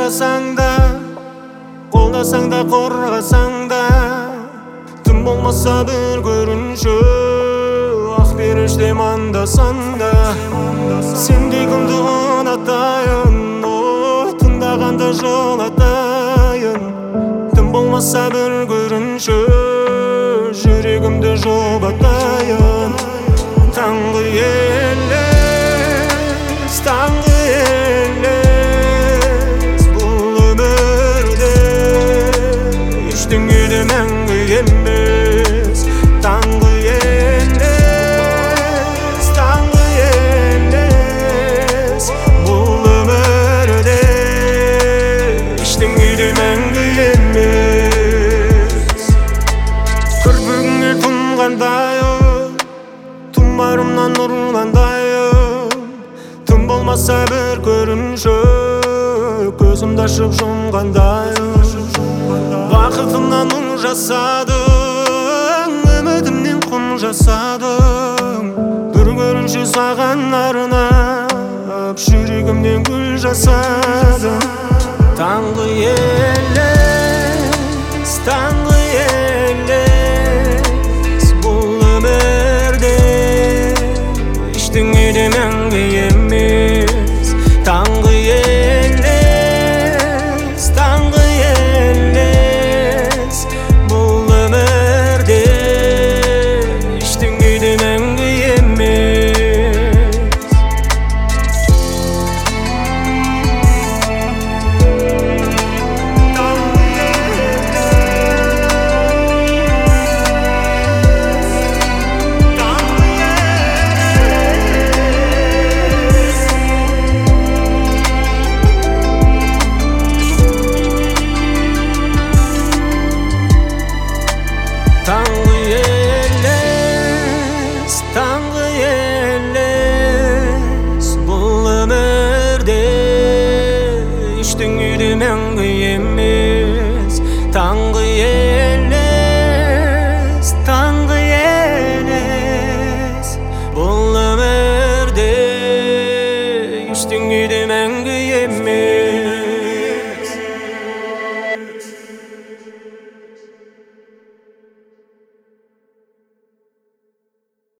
қарғасаң да, қолдасаң да, қорғасаң да, тым болмаса бір көрінші ақ періште мандасаң да. Сендей кімді ұнатайын, тыңдағанда жолатайын, тым болмаса бір көрінші жүрегімді жұбатайын. Таңғы елес, таңғы елес, бұл өмірде ештеңе де мәңгі емес. Таңғы елес, таңғы елес, бұл өмірде ештеңе де мәңгі емес. Кірпігіңе тұнғандайым, тұмарымнан нұрландайым, тым болмаса бір көрінші көзімді ашып жұмғандайым. Бақытымнан мұң жасадым, үмітімнен құм жасадым, бір көрінші саған арнап жүрегімнен гүл жасадым. Таңғы елес,